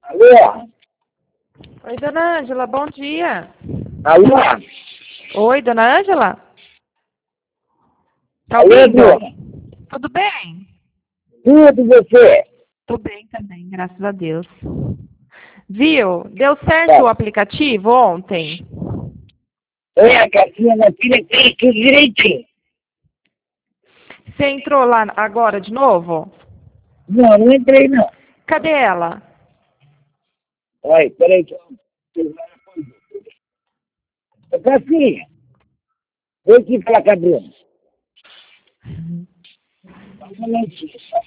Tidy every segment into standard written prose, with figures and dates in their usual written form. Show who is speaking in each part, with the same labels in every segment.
Speaker 1: Alô?
Speaker 2: Oi, dona Ângela, bom dia.
Speaker 1: Alô?
Speaker 2: Oi, dona Ângela? Tá
Speaker 1: Alô,
Speaker 2: ouvindo?
Speaker 1: dona?
Speaker 2: Tudo bem?
Speaker 1: Tudo você?
Speaker 2: Tô bem também, graças a Deus. Viu? Deu certo o
Speaker 1: Tá.
Speaker 2: aplicativo ontem?
Speaker 1: A Catinha, minha filha fez tudo direitinho.
Speaker 2: Você entrou lá agora de novo?
Speaker 1: Não, não entrei não.
Speaker 2: Cadê ela?
Speaker 1: Olha, peraí. Ô, Catinha, vem aqui falar com a Bruna. Só um momentinho, só.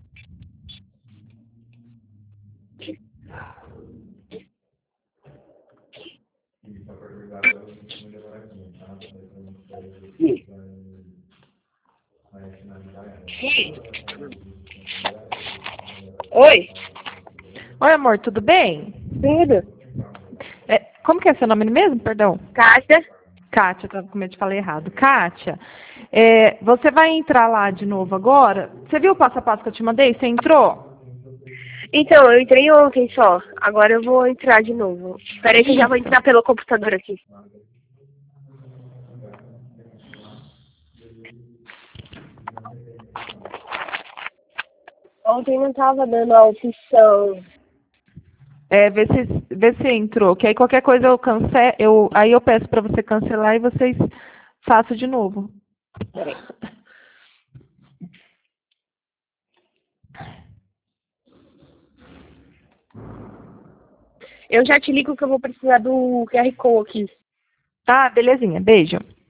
Speaker 1: Sim. Sim. Oi,
Speaker 2: Oi, amor, tudo bem?
Speaker 1: tudo?
Speaker 2: É, como que é seu nome mesmo? Perdão.
Speaker 1: Cássia?
Speaker 2: Kátia, tava com medo de falar errado. Kátia, você vai entrar lá de novo agora? Você viu o passo a passo que eu te mandei? Você entrou?
Speaker 3: Então, eu entrei ontem só. Agora eu vou entrar de novo. Peraí que eu já vou entrar pelo computador aqui. Ontem não tava dando a opção.
Speaker 2: Vê se entrou, que aí qualquer coisa aí eu peço para você cancelar e vocês façam de novo.
Speaker 3: Peraí. Eu já te ligo que eu vou precisar do QR Code aqui.
Speaker 2: Tá, belezinha. Beijo.